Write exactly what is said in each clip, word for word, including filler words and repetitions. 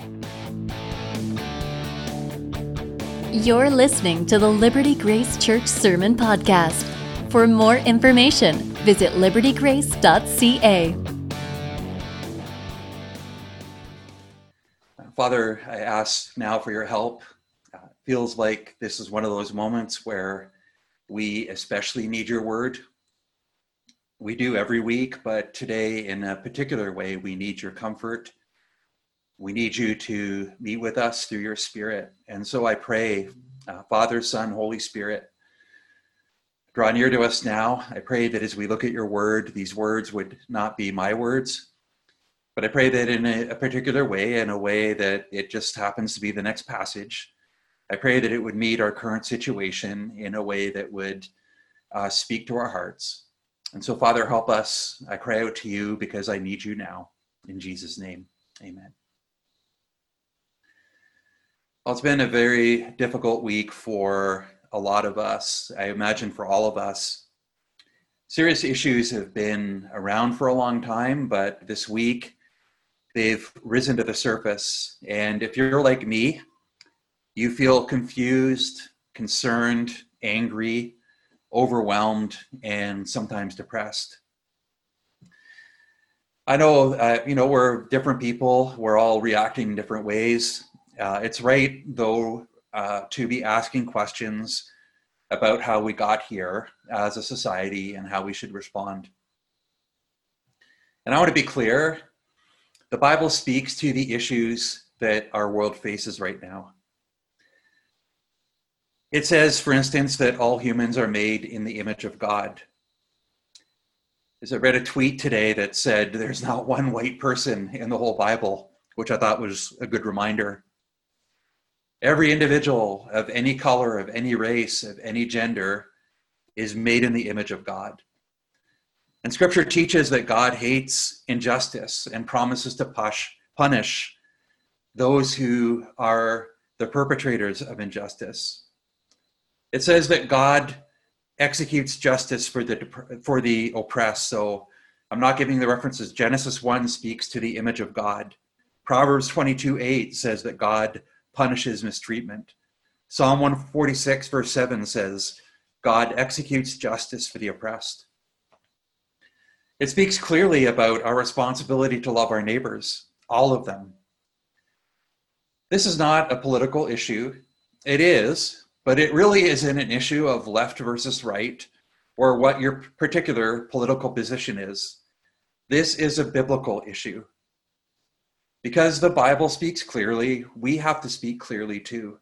You're listening to the Liberty Grace Church Sermon Podcast. For more information, visit liberty grace dot c a. Father, I ask now for your help. Uh, feels like this is one of those moments where we especially need your word. We do every week, but today in a particular way, we need your comfort. We need you to meet with us through your Spirit. And so I pray, uh, Father, Son, Holy Spirit, draw near to us now. I pray that as we look at your word, these words would not be my words, but I pray that in a, a particular way, in a way that it just happens to be the next passage, I pray that it would meet our current situation in a way that would uh, speak to our hearts. And so, Father, help us. I cry out to you because I need you now. In Jesus' name, amen. Well, it's been a very difficult week for a lot of us. I imagine for all of us. Serious issues have been around for a long time, but this week they've risen to the surface. And if you're like me, you feel confused, concerned, angry, overwhelmed, and sometimes depressed. I know, uh, you know, we're different people. We're all reacting in different ways. Uh, it's right, though, uh, to be asking questions about how we got here as a society and how we should respond. And I want to be clear, the Bible speaks to the issues that our world faces right now. It says, for instance, that all humans are made in the image of God. As I read a tweet today that said, there's not one white person in the whole Bible, which I thought was a good reminder. Every individual of any color, of any race, of any gender is made in the image of God. And Scripture teaches that God hates injustice and promises to push, punish those who are the perpetrators of injustice. It says that God executes justice for the for the oppressed. So I'm not giving the references. Genesis one speaks to the image of God. Proverbs twenty-two eight says that God punishes mistreatment. Psalm one forty-six verse seven says, God executes justice for the oppressed. It speaks clearly about our responsibility to love our neighbors, all of them. This is not a political issue. It is, but it really isn't an issue of left versus right or what your particular political position is. This is a biblical issue. Because the Bible speaks clearly, we have to speak clearly too.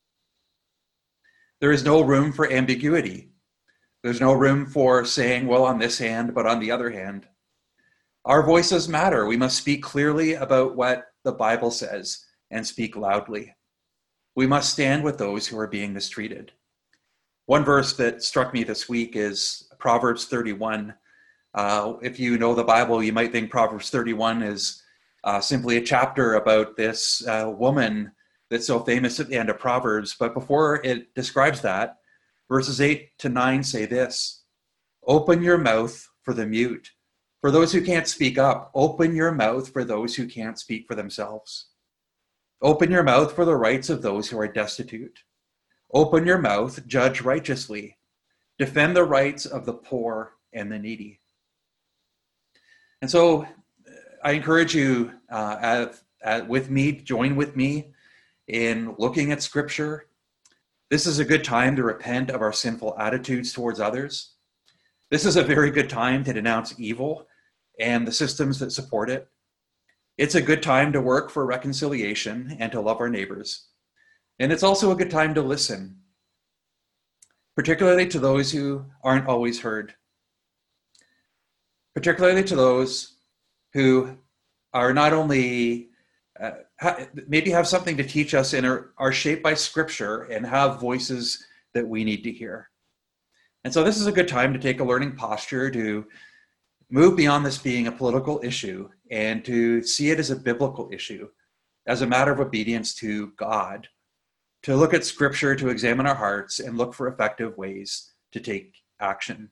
There is no room for ambiguity. There's no room for saying, well, on this hand, but on the other hand. Our voices matter. We must speak clearly about what the Bible says and speak loudly. We must stand with those who are being mistreated. One verse that struck me this week is Proverbs thirty-one. Uh, if you know the Bible, you might think Proverbs thirty-one is Uh, simply a chapter about this uh, woman that's so famous at the end of Proverbs. But before it describes that, verses eight to nine say this: open your mouth for the mute, for those who can't speak up. Open your mouth for those who can't speak for themselves. Open your mouth for the rights of those who are destitute. Open your mouth, judge righteously. Defend the rights of the poor and the needy. And so I encourage you uh, at, at, with me, join with me in looking at Scripture. This is a good time to repent of our sinful attitudes towards others. This is a very good time to denounce evil and the systems that support it. It's a good time to work for reconciliation and to love our neighbors. And it's also a good time to listen, particularly to those who aren't always heard, particularly to those who are not only uh, ha- maybe have something to teach us and are, are shaped by Scripture and have voices that we need to hear. And so this is a good time to take a learning posture, to move beyond this being a political issue and to see it as a biblical issue, as a matter of obedience to God, to look at Scripture, to examine our hearts and look for effective ways to take action.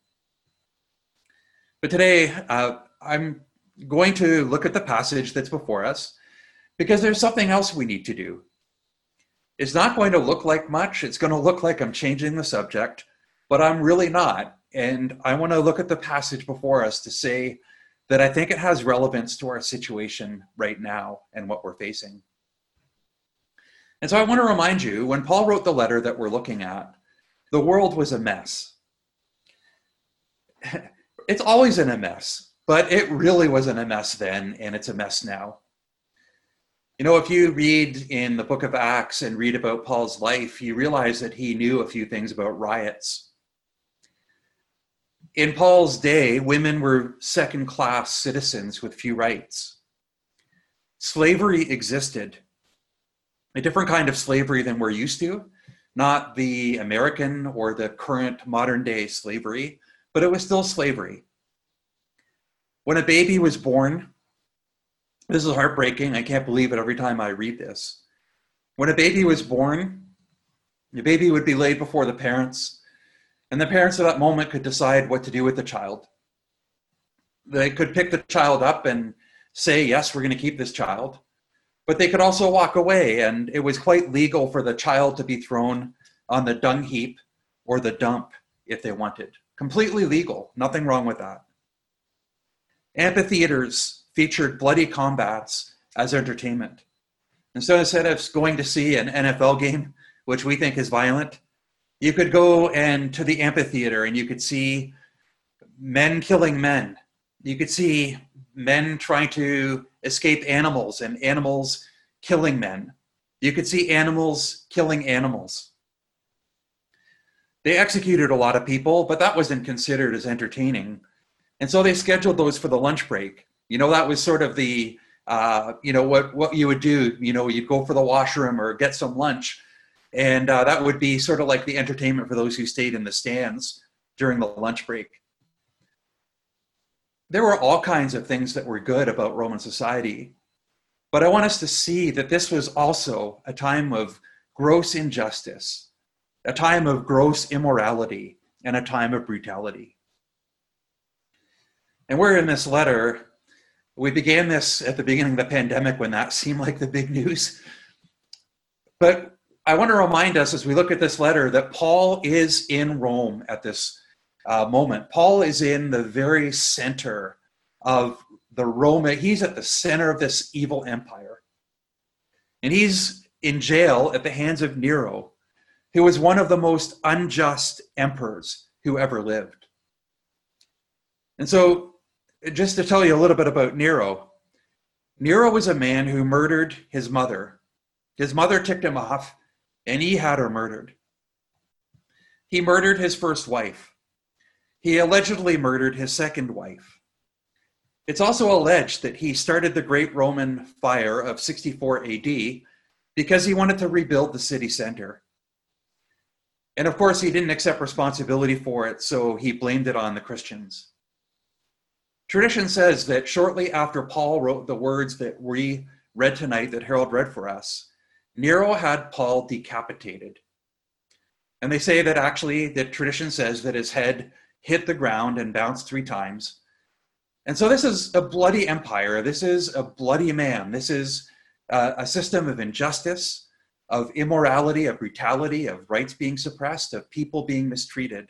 But today, uh, I'm going to look at the passage that's before us, Because there's something else we need to do. It's not going to look like much. It's going to look like I'm changing the subject, but I'm really not. And I want to look at the passage before us to say that I think it has relevance to our situation right now and what we're facing. And so I want to remind you, when Paul wrote the letter that we're looking at, the world was a mess. It's always in a mess, but it really wasn't a mess then, and it's a mess now. You know, if you read in the book of Acts and read about Paul's life, you realize that he knew a few things about riots. In Paul's day, women were second-class citizens with few rights. Slavery existed, a different kind of slavery than we're used to, not the American or the current modern-day slavery, but it was still slavery. When a baby was born, this is heartbreaking. I can't believe it every time I read this. When a baby was born, the baby would be laid before the parents, and the parents at that moment could decide what to do with the child. They could pick the child up and say, yes, we're going to keep this child. But they could also walk away, and it was quite legal for the child to be thrown on the dung heap or the dump if they wanted. Completely legal. Nothing wrong with that. Amphitheaters featured bloody combats as entertainment. And so instead of going to see an N F L game, which we think is violent, you could go and to the amphitheater and you could see men killing men. You could see men trying to escape animals and animals killing men. You could see animals killing animals. They executed a lot of people, but that wasn't considered as entertaining. And so they scheduled those for the lunch break. You know, that was sort of the, uh, you know, what, what you would do. You know, you'd go for the washroom or get some lunch. And uh, that would be sort of like the entertainment for those who stayed in the stands during the lunch break. There were all kinds of things that were good about Roman society. But I want us to see that this was also a time of gross injustice, a time of gross immorality, and a time of brutality. And we're in this letter. We began this at the beginning of the pandemic when that seemed like the big news. But I want to remind us as we look at this letter that Paul is in Rome at this uh, moment. Paul is in the very center of the Roman, he's at the center of this evil empire. And he's in jail at the hands of Nero, who was one of the most unjust emperors who ever lived. And so, just to tell you a little bit about Nero, Nero was a man who murdered his mother. His mother ticked him off, and he had her murdered. He murdered his first wife. He allegedly murdered his second wife. It's also alleged that he started the Great Roman Fire of sixty-four A D because he wanted to rebuild the city center. And of course, he didn't accept responsibility for it, so he blamed it on the Christians. Tradition says that shortly after Paul wrote the words that we read tonight, that Harold read for us, Nero had Paul decapitated. And they say that actually, the tradition says that his head hit the ground and bounced three times. And so this is a bloody empire. This is a bloody man. This is uh, a system of injustice, of immorality, of brutality, of rights being suppressed, of people being mistreated.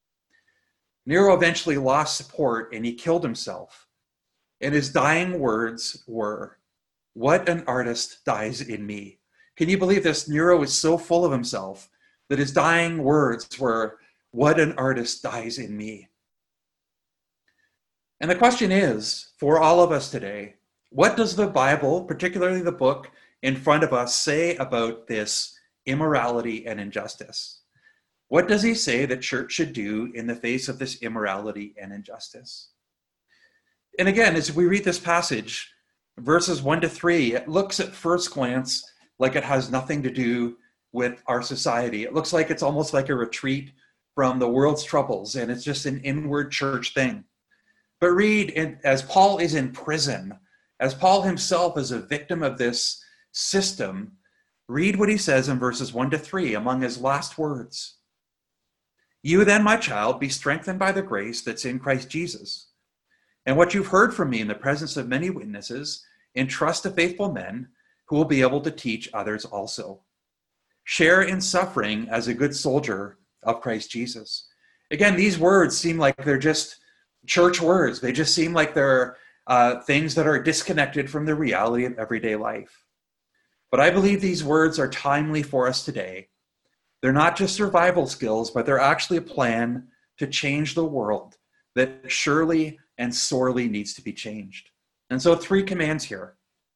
Nero eventually lost support and he killed himself. And his dying words were, "What an artist dies in me." Can you believe this? Nero was so full of himself that his dying words were, "What an artist dies in me." And the question is, for all of us today, what does the Bible, particularly the book in front of us, say about this immorality and injustice? What does he say the church should do in the face of this immorality and injustice? And again, as we read this passage, verses one to three, it looks at first glance like it has nothing to do with our society. It looks like it's almost like a retreat from the world's troubles, and it's just an inward church thing. But read, in, as Paul is in prison, as Paul himself is a victim of this system, read what he says in verses one to three among his last words. "You then, my child, be strengthened by the grace that's in Christ Jesus. And what you've heard from me in the presence of many witnesses, entrust to faithful men who will be able to teach others also. Share in suffering as a good soldier of Christ Jesus. Again, these words seem like they're just church words. They just seem like they're uh, things that are disconnected from the reality of everyday life. But I believe these words are timely for us today. They're not just survival skills, but they're actually a plan to change the world that surely and sorely needs to be changed. And so three commands here.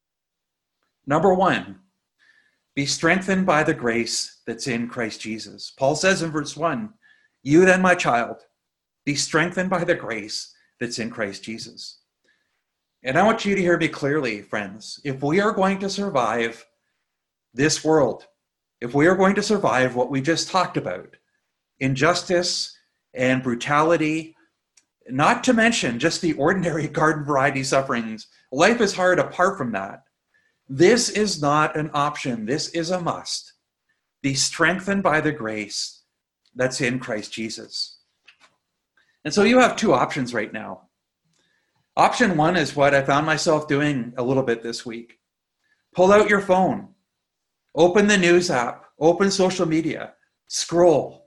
Number one, be strengthened by the grace that's in Christ Jesus. Paul says in verse one, you then, my child, be strengthened by the grace that's in Christ Jesus. And I want you to hear me clearly, friends. If we are going to survive this world, if we are going to survive what we just talked about, injustice and brutality, not to mention just the ordinary garden variety sufferings, life is hard apart from that. This is not an option. This is a must. Be strengthened by the grace that's in Christ Jesus. And so you have two options right now. Option one is what I found myself doing a little bit this week. Pull out your phone, open the news app, open social media, scroll.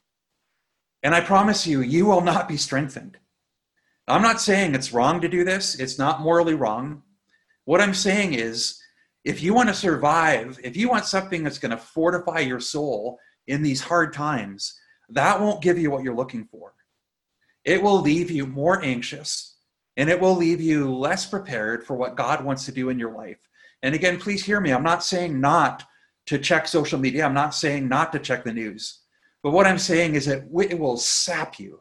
And I promise you, you will not be strengthened. I'm not saying it's wrong to do this. It's not morally wrong. What I'm saying is, if you want to survive, if you want something that's going to fortify your soul in these hard times, that won't give you what you're looking for. It will leave you more anxious, and it will leave you less prepared for what God wants to do in your life. And again, please hear me. I'm not saying not to check social media. I'm not saying not to check the news. But what I'm saying is that it will sap you.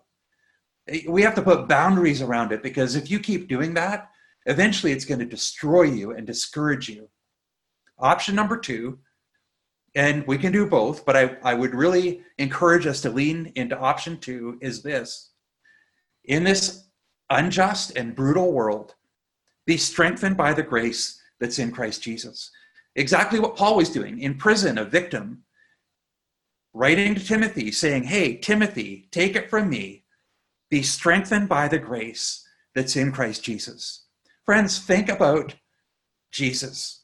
We have to put boundaries around it, because if you keep doing that, eventually it's going to destroy you and discourage you. Option number two, and we can do both, but I, I would really encourage us to lean into option two, is this. In this unjust and brutal world, be strengthened by the grace that's in Christ Jesus. Exactly what Paul was doing in prison, a victim, writing to Timothy saying, hey, Timothy, take it from me. Be strengthened by the grace that's in Christ Jesus. Friends, think about Jesus.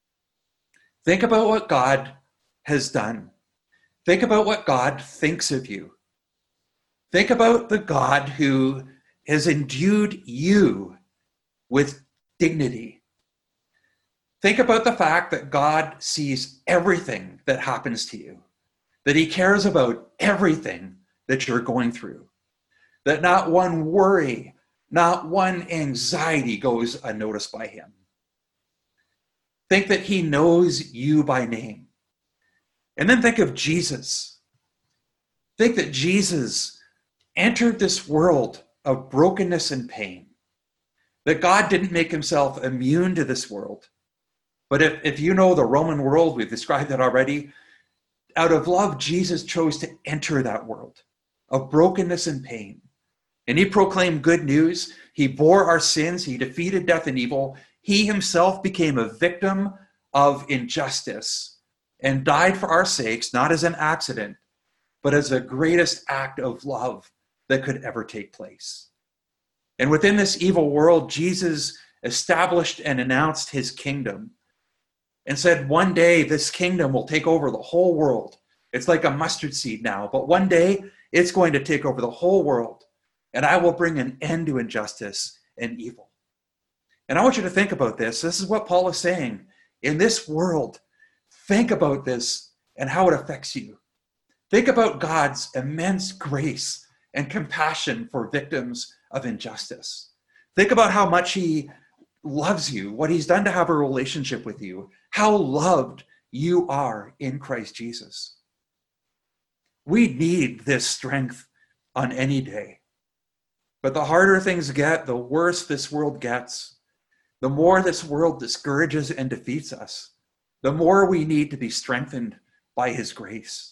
Think about what God has done. Think about what God thinks of you. Think about the God who has endued you with dignity. Think about the fact that God sees everything that happens to you, that he cares about everything that you're going through, that not one worry, not one anxiety goes unnoticed by him. Think that he knows you by name. And then think of Jesus. Think that Jesus entered this world of brokenness and pain, that God didn't make himself immune to this world. But if, if you know the Roman world, we've described that already, out of love, Jesus chose to enter that world of brokenness and pain. And he proclaimed good news. He bore our sins. He defeated death and evil. He himself became a victim of injustice and died for our sakes, not as an accident, but as the greatest act of love that could ever take place. And within this evil world, Jesus established and announced his kingdom and said, one day this kingdom will take over the whole world. It's like a mustard seed now, but one day it's going to take over the whole world, and I will bring an end to injustice and evil. And I want you to think about this. This is what Paul is saying. In this world, think about this and how it affects you. Think about God's immense grace and compassion for victims of injustice. Think about how much he loves you, what he's done to have a relationship with you, how loved you are in Christ Jesus. We need this strength on any day. But the harder things get, the worse this world gets. The more this world discourages and defeats us, the more we need to be strengthened by his grace.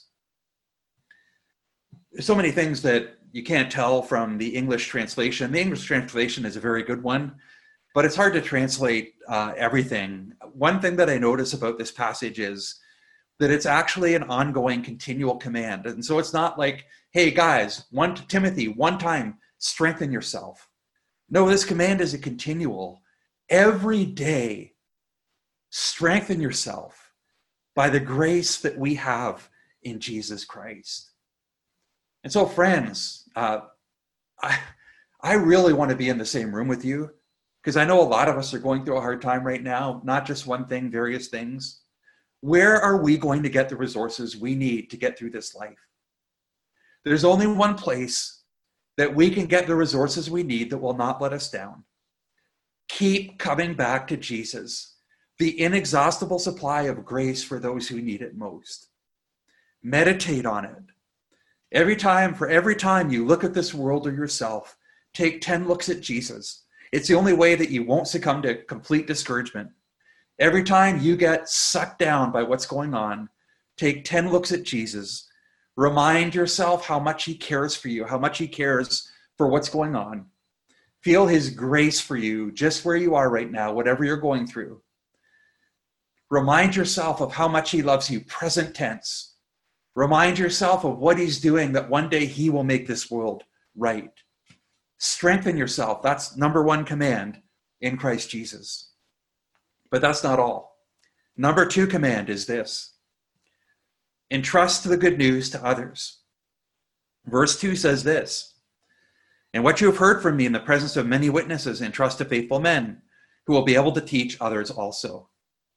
There's so many things that you can't tell from the English translation. The English translation is a very good one, but it's hard to translate uh, everything. One thing that I notice about this passage is that it's actually an ongoing, continual command. And so it's not like, hey guys, one to Timothy, one time, strengthen yourself. No, this command is a continual. Every day, Strengthen yourself by the grace that we have in Jesus Christ. And so, friends, uh, I, I really want to be in the same room with you, because I know a lot of us are going through a hard time right now, not just one thing, various things. Where are we going to get the resources we need to get through this life? There's only one place that we can get the resources we need that will not let us down. Keep coming back to Jesus, the inexhaustible supply of grace for those who need it most. Meditate on it. Every time, for every time you look at this world or yourself, take ten looks at Jesus. It's the only way that you won't succumb to complete discouragement. Every time you get sucked down by what's going on, take ten looks at Jesus. Remind yourself how much he cares for you, how much he cares for what's going on. Feel his grace for you just where you are right now, whatever you're going through. Remind yourself of how much he loves you, present tense. Remind yourself of what he's doing, that one day he will make this world right. Strengthen yourself. That's number one command in Christ Jesus. But that's not all. Number two command is this: entrust the good news to others. Verse two says this: and what you have heard from me in the presence of many witnesses, entrust to faithful men who will be able to teach others also.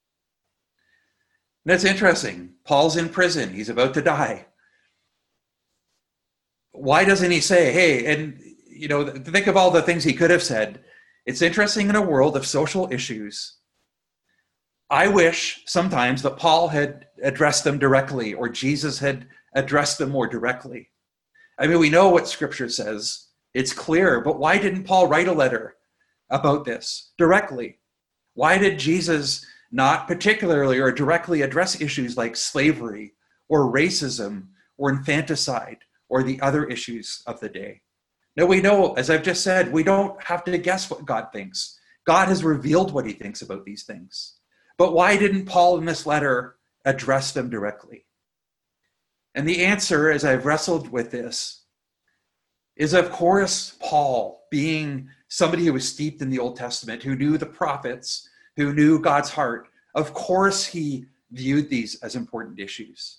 And that's interesting. Paul's in prison. He's about to die. Why doesn't he say, hey, and you know, think of all the things he could have said. It's interesting, in a world of social issues, I wish sometimes that Paul had addressed them directly, or Jesus had addressed them more directly. I mean, we know what Scripture says. It's clear, but why didn't Paul write a letter about this directly? Why did Jesus not particularly or directly address issues like slavery or racism or infanticide or the other issues of the day? No, we know, as I've just said, we don't have to guess what God thinks. God has revealed what he thinks about these things. But why didn't Paul in this letter address them directly? And the answer, as I've wrestled with this, is, of course, Paul, being somebody who was steeped in the Old Testament, who knew the prophets, who knew God's heart, of course he viewed these as important issues.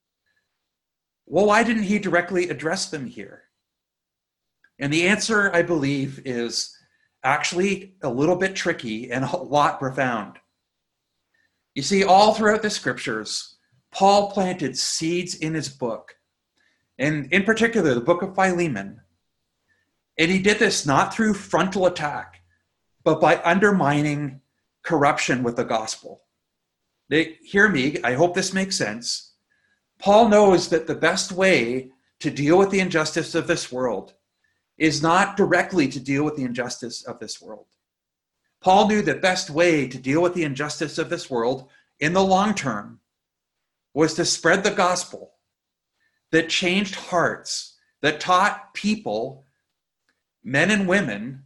Well, why didn't he directly address them here? And the answer, I believe, is actually a little bit tricky and a lot profound. You see, all throughout the scriptures, Paul planted seeds in his book, and in particular, the book of Philemon. And he did this not through frontal attack, but by undermining corruption with the gospel. They, hear me, I hope this makes sense. Paul knows that the best way to deal with the injustice of this world is not directly to deal with the injustice of this world. Paul knew the best way to deal with the injustice of this world in the long term was to spread the gospel that changed hearts, that taught people, men and women,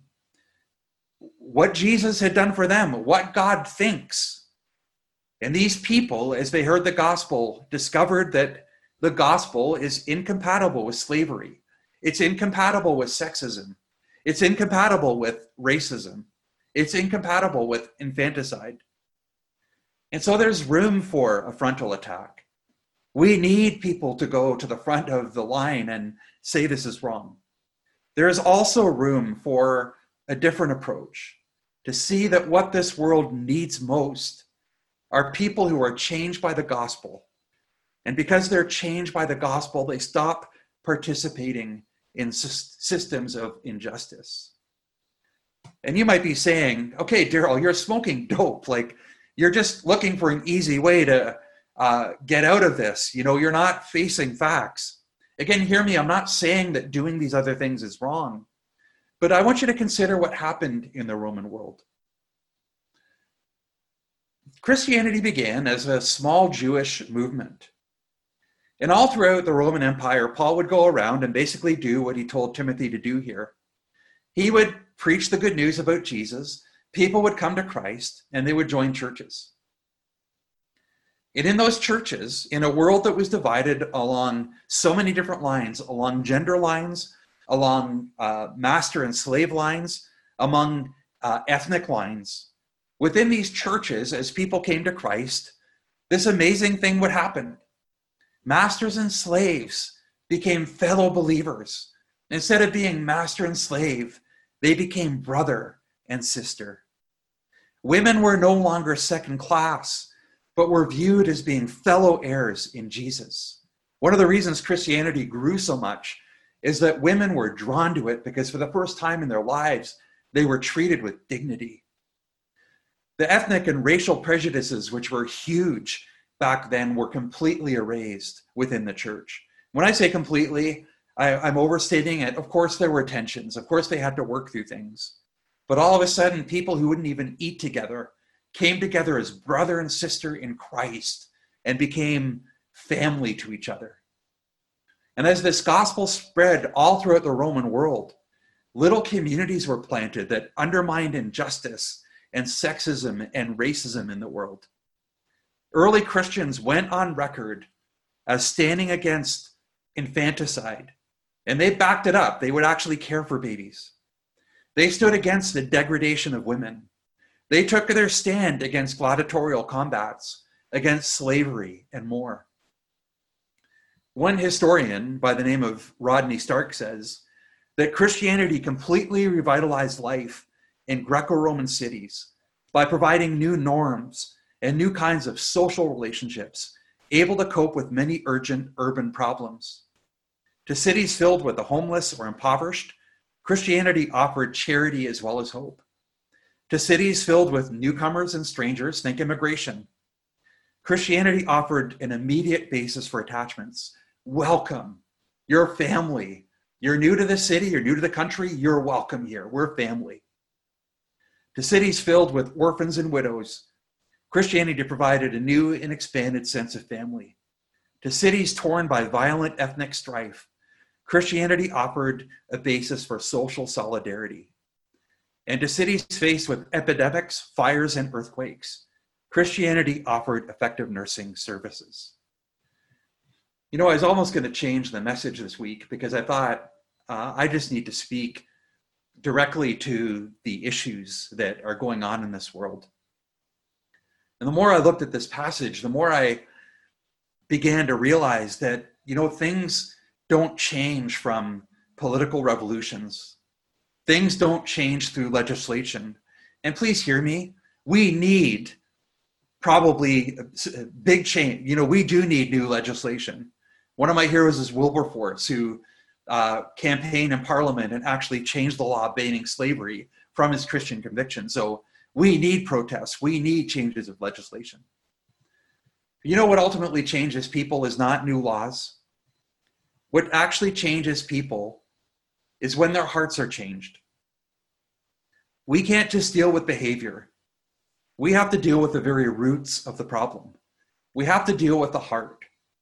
what Jesus had done for them, what God thinks. And these people, as they heard the gospel, discovered that the gospel is incompatible with slavery. It's incompatible with sexism. It's incompatible with racism. It's incompatible with infanticide. And so there's room for a frontal attack. We need people to go to the front of the line and say this is wrong. There is also room for a different approach, to see that what this world needs most are people who are changed by the gospel. And because they're changed by the gospel, they stop participating in systems of injustice. And you might be saying, okay, Daryl, you're smoking dope. Like, you're just looking for an easy way to uh, get out of this. You know, you're not facing facts. Again, hear me, I'm not saying that doing these other things is wrong, but I want you to consider what happened in the Roman world. Christianity began as a small Jewish movement. And all throughout the Roman Empire, Paul would go around and basically do what he told Timothy to do here. He would preach the good news about Jesus. People would come to Christ and they would join churches. And in those churches, in a world that was divided along so many different lines, along gender lines, along uh, master and slave lines, among uh, ethnic lines, Within these churches, as people came to Christ, this amazing thing would happen. Masters and slaves became fellow believers. Instead of being master and slave, they became brother and sister. Women were no longer second class, but were viewed as being fellow heirs in Jesus. One of the reasons Christianity grew so much is that women were drawn to it because for the first time in their lives, they were treated with dignity. The ethnic and racial prejudices, which were huge back then, were completely erased within the church. When I say completely, I, I'm overstating it. Of course, there were tensions. Of course, they had to work through things. But all of a sudden, people who wouldn't even eat together came together as brother and sister in Christ and became family to each other. And as this gospel spread all throughout the Roman world, little communities were planted that undermined injustice and sexism and racism in the world. Early Christians went on record as standing against infanticide, and they backed it up. They would actually care for babies. They stood against the degradation of women. They took their stand against gladiatorial combats, against slavery, and more. One historian by the name of Rodney Stark says that Christianity completely revitalized life in Greco-Roman cities by providing new norms and new kinds of social relationships, able to cope with many urgent urban problems. To cities filled with the homeless or impoverished, Christianity offered charity as well as hope. To cities filled with newcomers and strangers, think immigration, Christianity offered an immediate basis for attachments. Welcome, you're family. You're new to the city, you're new to the country, you're welcome here. We're family. To cities filled with orphans and widows, Christianity provided a new and expanded sense of family. To cities torn by violent ethnic strife, Christianity offered a basis for social solidarity. And to cities faced with epidemics, fires, and earthquakes, Christianity offered effective nursing services. You know, I was almost going to change the message this week because I thought uh, I just need to speak directly to the issues that are going on in this world. And the more I looked at this passage, the more I began to realize that, you know, things don't change from political revolutions. Things don't change through legislation. And please hear me, we need probably a big change. You know, we do need new legislation. One of my heroes is Wilberforce, who uh, campaigned in Parliament and actually changed the law banning slavery from his Christian conviction. So we need protests. We need changes of legislation. You know what ultimately changes people is not new laws. What actually changes people is when their hearts are changed. We can't just deal with behavior. We have to deal with the very roots of the problem. We have to deal with the heart.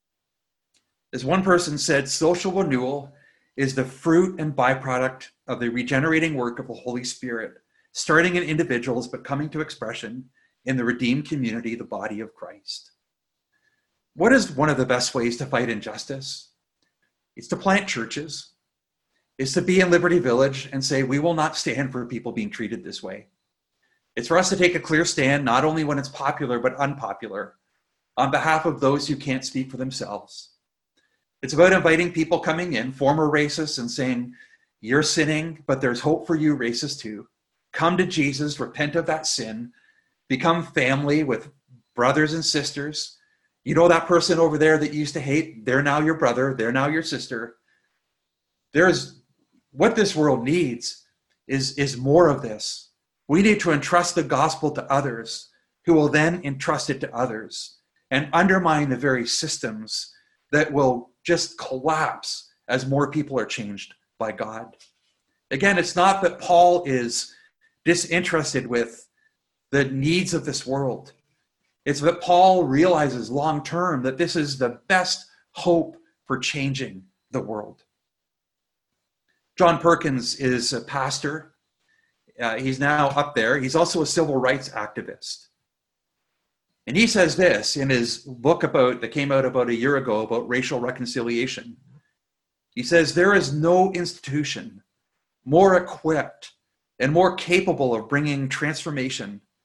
As one person said, social renewal is the fruit and byproduct of the regenerating work of the Holy Spirit, starting in individuals but coming to expression in the redeemed community, the body of Christ. What is one of the best ways to fight injustice? It's to plant churches. It's to be in Liberty Village and say, we will not stand for people being treated this way. It's for us to take a clear stand, not only when it's popular, but unpopular, on behalf of those who can't speak for themselves. It's about inviting people coming in, former racists, and saying, you're sinning, but there's hope for you, racists too. Come to Jesus, repent of that sin, become family with brothers and sisters. You know that person over there that you used to hate? They're now your brother. They're now your sister. There's what this world needs is, is more of this. We need to entrust the gospel to others who will then entrust it to others and undermine the very systems that will just collapse as more people are changed by God. Again, it's not that Paul is disinterested with the needs of this world. It's that Paul realizes long term that this is the best hope for changing the world. John Perkins is a pastor. Uh, he's now up there. He's also a civil rights activist. And he says this in his book about that came out about a year ago about racial reconciliation. He says, there is no institution more equipped and more capable of bringing transformation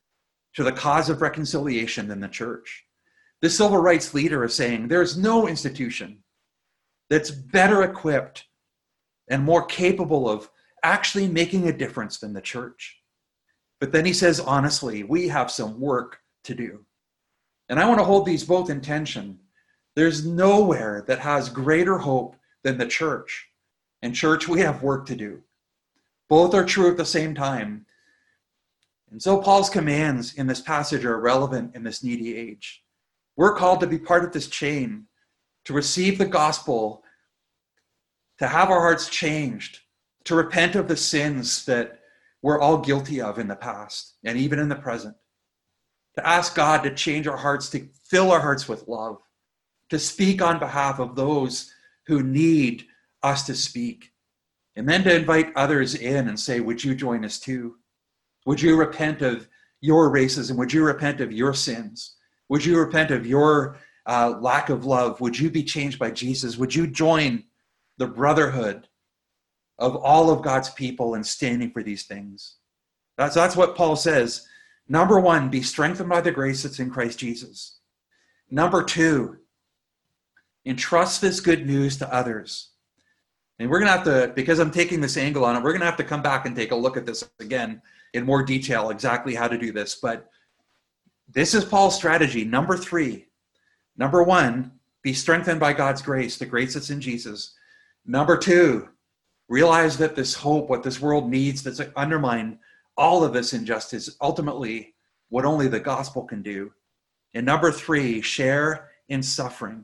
to the cause of reconciliation than the church. The civil rights leader is saying there's no institution that's better equipped and more capable of actually making a difference than the church. But then he says, honestly, we have some work to do. And I want to hold these both in tension. There's nowhere that has greater hope than the church. And church, we have work to do. Both are true at the same time. And so Paul's commands in this passage are relevant in this needy age. We're called to be part of this chain, to receive the gospel, to have our hearts changed, to repent of the sins that we're all guilty of in the past and even in the present, to ask God to change our hearts, to fill our hearts with love, to speak on behalf of those who need us to speak, and then to invite others in and say, would you join us too? Would you repent of your racism? Would you repent of your sins? Would you repent of your uh, lack of love? Would you be changed by Jesus? Would you join the brotherhood of all of God's people in standing for these things? That's, that's what Paul says. Number one, be strengthened by the grace that's in Christ Jesus. Number two, entrust this good news to others. And we're going to have to, because I'm taking this angle on it, we're going to have to come back and take a look at this again in more detail, exactly how to do this. But this is Paul's strategy. Number three, number one, be strengthened by God's grace, the grace that's in Jesus. Number two, realize that this hope, what this world needs, that's undermined all of this injustice, ultimately what only the gospel can do. And number three, share in suffering.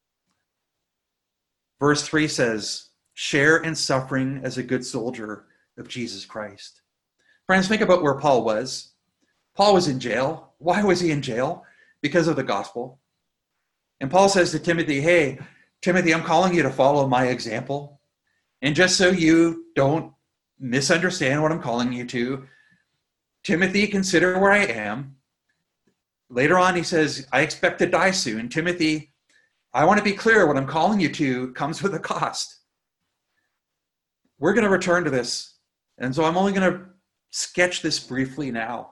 Verse three says, share in suffering as a good soldier of Jesus Christ. Friends, think about where Paul was. Paul was in jail. Why was he in jail? Because of the gospel. And Paul says to Timothy, hey, Timothy, I'm calling you to follow my example. And just so you don't misunderstand what I'm calling you to, Timothy, consider where I am. Later on, he says, I expect to die soon. Timothy, I want to be clear, what I'm calling you to comes with a cost. We're going to return to this. And so I'm only going to sketch this briefly now.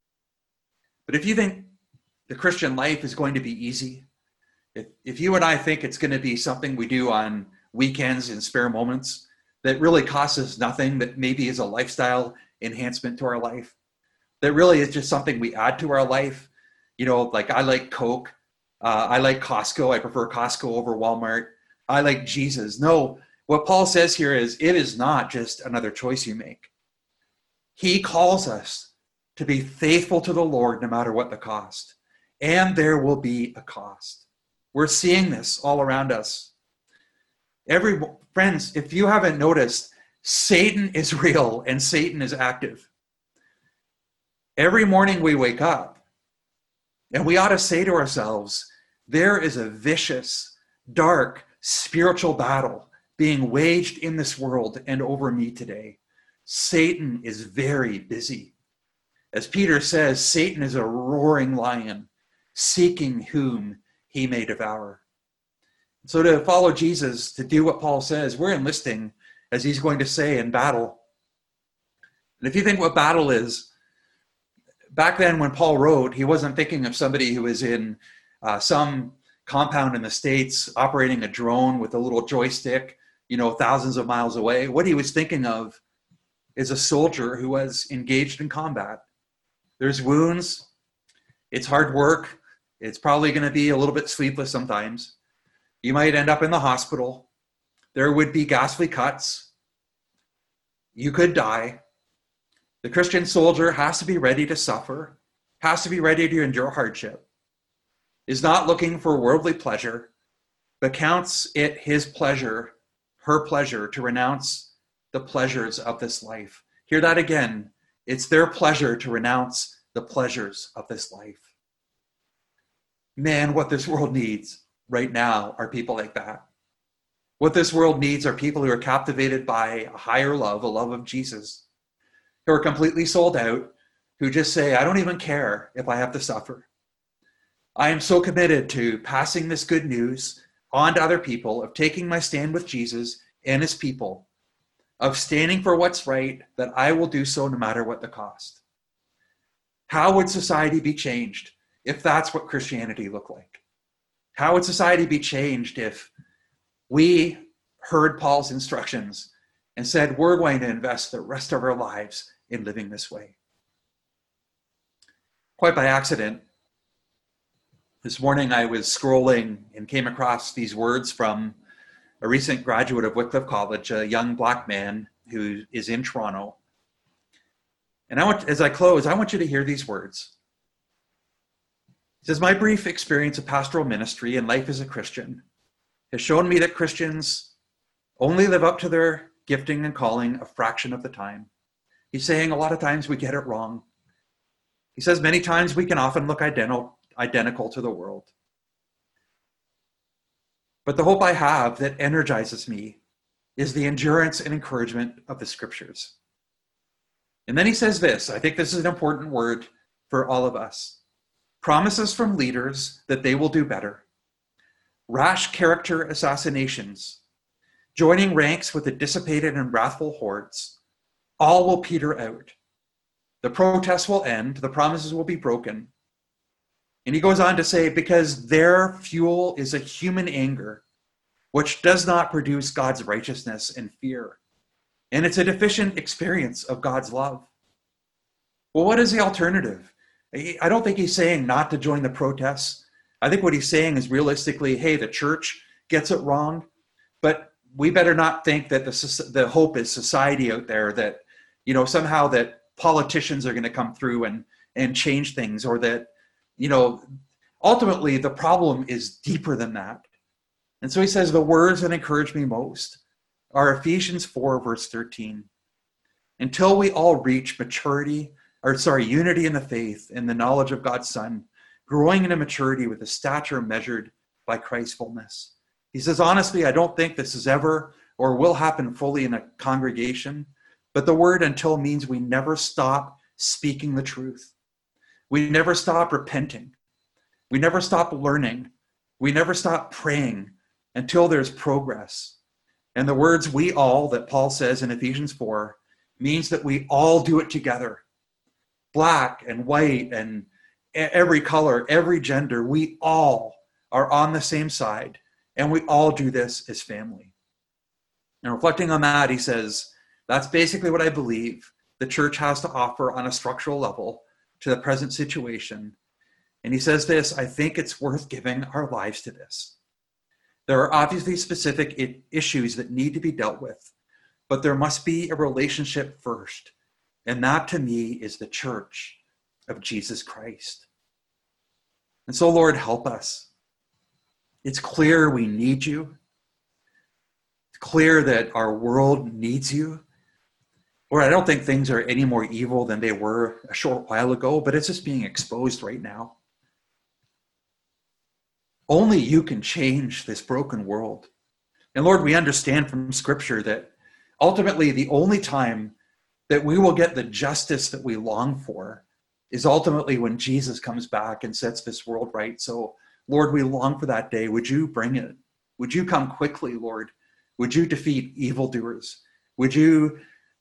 But if you think the Christian life is going to be easy, if, if you and I think it's going to be something we do on weekends and spare moments that really costs us nothing, that maybe is a lifestyle enhancement to our life, that really is just something we add to our life, you know, like I like Coke, uh, I like Costco, I prefer Costco over Walmart, I like Jesus. No, what Paul says here is it is not just another choice you make. He calls us to be faithful to the Lord no matter what the cost. And there will be a cost. We're seeing this all around us. Every friends, if you haven't noticed, Satan is real and Satan is active. Every morning we wake up and we ought to say to ourselves, there is a vicious, dark, spiritual battle being waged in this world and over me today. Satan is very busy. As Peter says, Satan is a roaring lion, seeking whom he may devour. So to follow Jesus, to do what Paul says, we're enlisting, as he's going to say, in battle. And if you think what battle is, back then when Paul wrote, he wasn't thinking of somebody who was in uh, some compound in the States operating a drone with a little joystick, you know, thousands of miles away. What he was thinking of is a soldier who was engaged in combat. There's wounds. It's hard work. It's probably going to be a little bit sleepless sometimes. You might end up in the hospital. There would be ghastly cuts. You could die. The Christian soldier has to be ready to suffer, has to be ready to endure hardship, is not looking for worldly pleasure, but counts it his pleasure, her pleasure, to renounce the pleasures of this life. Hear that again. It's their pleasure to renounce the pleasures of this life. Man, what this world needs right now are people like that. What this world needs are people who are captivated by a higher love, a love of Jesus, who are completely sold out, who just say, I don't even care if I have to suffer. I am so committed to passing this good news on to other people, of taking my stand with Jesus and his people, of standing for what's right, that I will do so no matter what the cost. How would society be changed if that's what Christianity looked like? How would society be changed if we heard Paul's instructions and said, we're going to invest the rest of our lives in living this way? Quite by accident, this morning I was scrolling and came across these words from a recent graduate of Wycliffe College, a young black man who is in Toronto. And I want, as I close, I want you to hear these words. He says, my brief experience of pastoral ministry and life as a Christian has shown me that Christians only live up to their gifting and calling a fraction of the time. He's saying a lot of times we get it wrong. He says many times we can often look identical, identical to the world. But the hope I have that energizes me is the endurance and encouragement of the scriptures. And then he says this, I think this is an important word for all of us. Promises from leaders that they will do better. Rash character assassinations. Joining ranks with the dissipated and wrathful hordes. All will peter out. The protests will end. The promises will be broken. And he goes on to say, because their fuel is a human anger, which does not produce God's righteousness and fear. And it's a deficient experience of God's love. Well, what is the alternative? I don't think he's saying not to join the protests. I think what he's saying is realistically, hey, the church gets it wrong, but we better not think that the, the hope is society out there, that, you know, somehow that politicians are going to come through and, and change things, or that, you know, ultimately the problem is deeper than that. And so he says, the words that encourage me most are Ephesians four, verse thirteen. Until we all reach maturity, or sorry, unity in the faith and the knowledge of God's Son, growing into maturity with a stature measured by Christ's fullness. He says, honestly, I don't think this is ever or will happen fully in a congregation, but the word until means we never stop speaking the truth. We never stop repenting. We never stop learning. We never stop praying until there's progress. And the words we all that Paul says in Ephesians four means that we all do it together. Black and white and every color, every gender, we all are on the same side, and we all do this as family. And reflecting on that, he says, that's basically what I believe the church has to offer on a structural level to the present situation. And he says this, I think it's worth giving our lives to this. There are obviously specific issues that need to be dealt with, but there must be a relationship first. And that to me is the church of Jesus Christ. And so, Lord, help us. It's clear we need you. It's clear that our world needs you. Lord, I don't think things are any more evil than they were a short while ago, but it's just being exposed right now. Only you can change this broken world. And Lord, we understand from Scripture that ultimately the only time that we will get the justice that we long for is ultimately when Jesus comes back and sets this world right. So, Lord, we long for that day. Would you bring it? Would you come quickly, Lord? Would you defeat evildoers? Would you,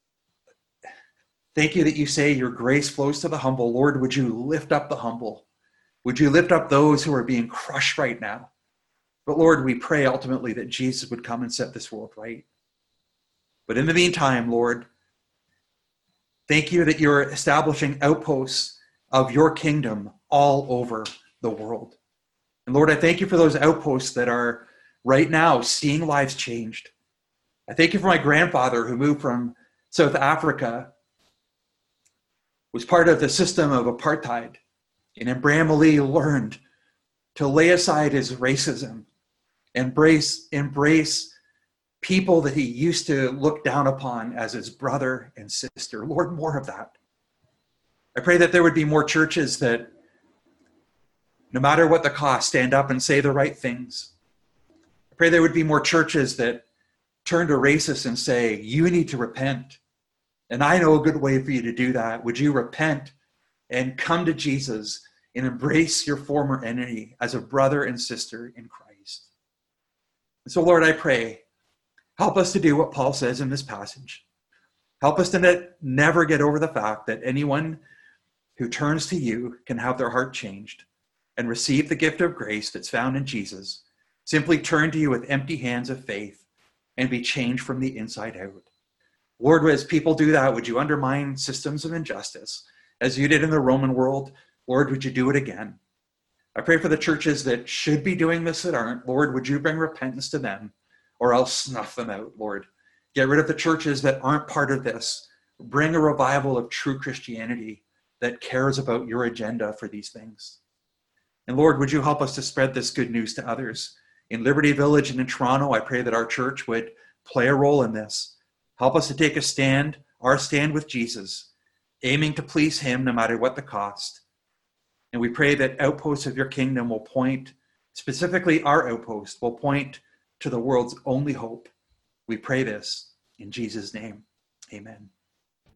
thank you that you say your grace flows to the humble. Lord, would you lift up the humble? Would you lift up those who are being crushed right now? But Lord, we pray ultimately that Jesus would come and set this world right. But in the meantime, Lord, thank you that you're establishing outposts of your kingdom all over the world. And Lord, I thank you for those outposts that are right now seeing lives changed. I thank you for my grandfather who moved from South Africa, was part of the system of apartheid, and in Bramley learned to lay aside his racism, embrace, embrace people that he used to look down upon as his brother and sister. Lord, more of that. I pray that there would be more churches that, no matter what the cost, stand up and say the right things. I pray there would be more churches that turn to racists and say, you need to repent. And I know a good way for you to do that. Would you repent and come to Jesus and embrace your former enemy as a brother and sister in Christ? And so, Lord, I pray, help us to do what Paul says in this passage. Help us to ne- never get over the fact that anyone who turns to you can have their heart changed and receive the gift of grace that's found in Jesus, simply turn to you with empty hands of faith and be changed from the inside out. Lord, as people do that, would you undermine systems of injustice as you did in the Roman world? Lord, would you do it again? I pray for the churches that should be doing this that aren't. Lord, would you bring repentance to them or else snuff them out, Lord. Get rid of the churches that aren't part of this. Bring a revival of true Christianity that cares about your agenda for these things. And Lord, would you help us to spread this good news to others? In Liberty Village and in Toronto, I pray that our church would play a role in this. Help us to take a stand, our stand with Jesus, aiming to please him no matter what the cost. And we pray that outposts of your kingdom will point, specifically our outpost, will point to the world's only hope. We pray this in Jesus' name. Amen.